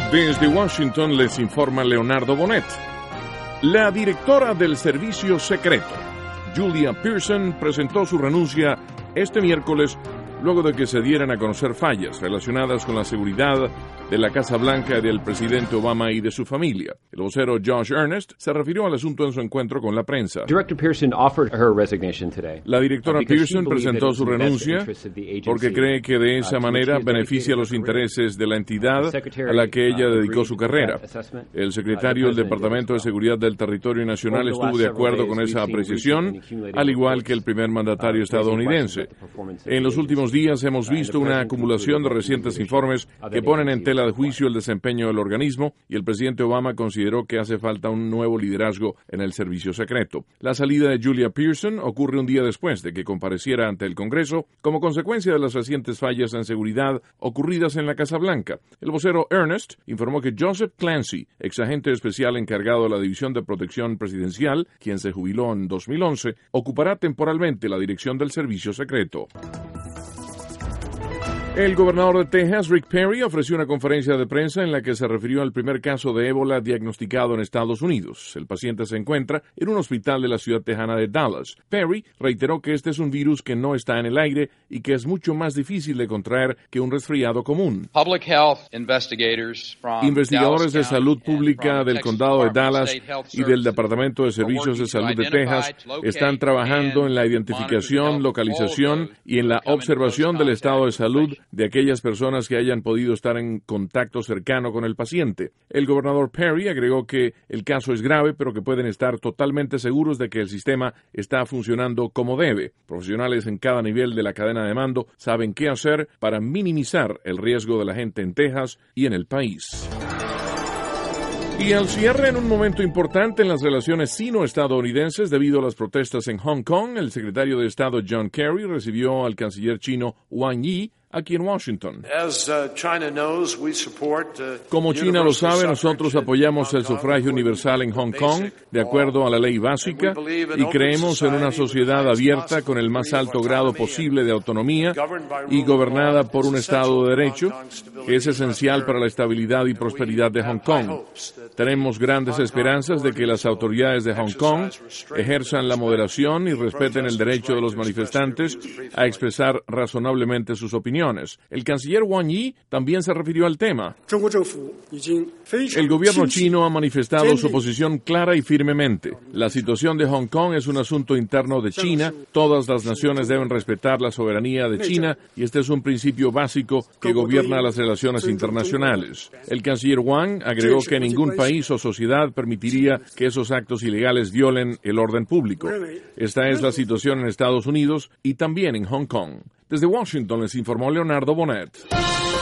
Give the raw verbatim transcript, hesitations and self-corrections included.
Desde Washington les informa Leonardo Bonet. La directora del Servicio Secreto, Julia Pearson, presentó su renuncia este miércoles luego de que se dieran a conocer fallas relacionadas con la seguridad de la Casa Blanca del presidente Obama y de su familia. El vocero Josh Earnest se refirió al asunto en su encuentro con la prensa. La directora Pearson presentó su renuncia porque cree que de esa manera beneficia los intereses de la entidad a la que ella dedicó su carrera. El secretario del Departamento de Seguridad del Territorio Nacional estuvo de acuerdo con esa apreciación, al igual que el primer mandatario estadounidense. En los últimos días hemos visto una acumulación de recientes informes que ponen en tela de juicio el desempeño del organismo, y el presidente Obama consideró que hace falta un nuevo liderazgo en el servicio secreto. La salida de Julia Pearson ocurre un día después de que compareciera ante el Congreso como consecuencia de las recientes fallas en seguridad ocurridas en la Casa Blanca. El vocero Earnest informó que Joseph Clancy, exagente especial encargado de la División de Protección Presidencial, quien se jubiló en dos mil once, ocupará temporalmente la dirección del servicio secreto. El gobernador de Texas, Rick Perry, ofreció una conferencia de prensa en la que se refirió al primer caso de ébola diagnosticado en Estados Unidos. El paciente se encuentra en un hospital de la ciudad tejana de Dallas. Perry reiteró que este es un virus que no está en el aire y que es mucho más difícil de contraer que un resfriado común. Investigadores de salud pública del condado de Dallas y del Departamento de Servicios de Salud de Texas están trabajando en la identificación, localización y en la observación del estado de salud de aquellas personas que hayan podido estar en contacto cercano con el paciente. El gobernador Perry agregó que el caso es grave, pero que pueden estar totalmente seguros de que el sistema está funcionando como debe. Profesionales en cada nivel de la cadena de mando saben qué hacer para minimizar el riesgo de la gente en Texas y en el país. Y al cierre, en un momento importante en las relaciones sino-estadounidenses debido a las protestas en Hong Kong, el secretario de Estado John Kerry recibió al canciller chino Wang Yi aquí en Washington. Como China lo sabe, nosotros apoyamos el sufragio universal en Hong Kong, de acuerdo a la ley básica, y creemos en una sociedad abierta con el más alto grado posible de autonomía y gobernada por un Estado de Derecho, que es esencial para la estabilidad y prosperidad de Hong Kong. Tenemos grandes esperanzas de que las autoridades de Hong Kong ejerzan la moderación y respeten el derecho de los manifestantes a expresar razonablemente sus opiniones. El canciller Wang Yi también se refirió al tema. El gobierno chino ha manifestado su posición clara y firmemente. La situación de Hong Kong es un asunto interno de China. Todas las naciones deben respetar la soberanía de China y este es un principio básico que gobierna las relaciones internacionales. El canciller Wang agregó que ningún país o sociedad permitiría que esos actos ilegales violen el orden público. Esta es la situación en Estados Unidos y también en Hong Kong. Desde Washington les informó Leonardo Bonet.